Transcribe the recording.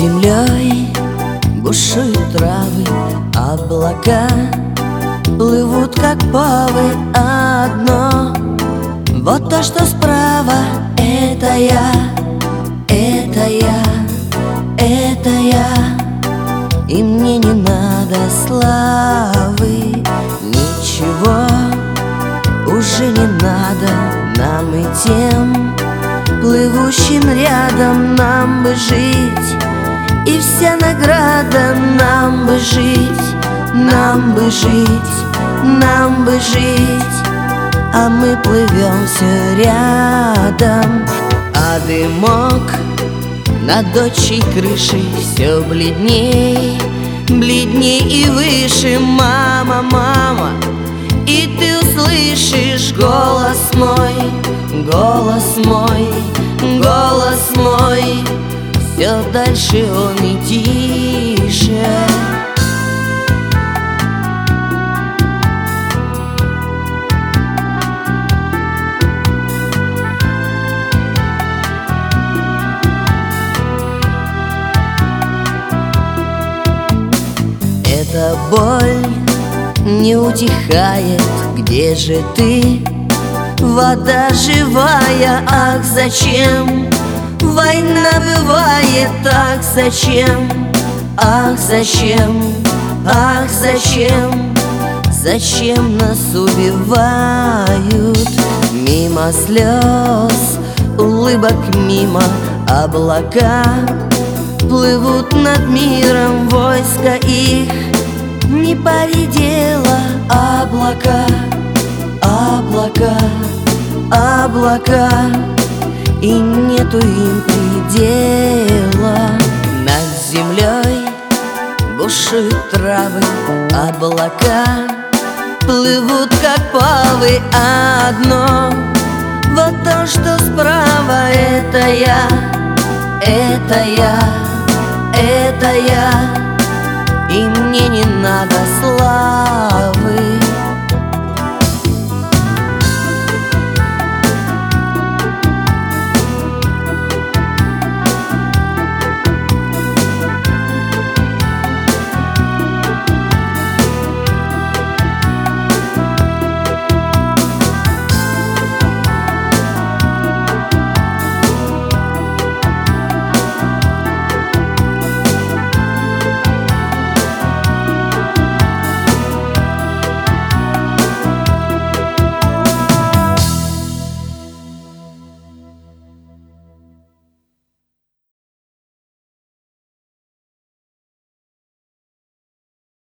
землей бушуют травы, облака плывут, как павы, одно. Вот то, что справа, это я, это я, это я. И мне не надо славы, ничего уже не надо нам и тем плывущим рядом. Нам бы жить, и вся награда нам бы жить, нам бы жить, нам бы жить. А мы плывем все рядом, а дымок над дочей крышей все бледней, бледней и выше. Мама, мама, и ты услышишь голос мой, голос мой, голос мой. Все дальше он и тише. Эта боль не утихает, где же ты, вода живая? Ах, зачем война бывает? Ах, зачем, ах, зачем, ах, зачем, зачем нас убивают? Мимо слез, улыбок мимо, облака плывут над миром, войска их не поредело. Облака, облака, облака, и нету им предела. Над землей бушуют травы, облака плывут, как павы, одно. Вот то, что справа, это я, это я, это я. И мне не надо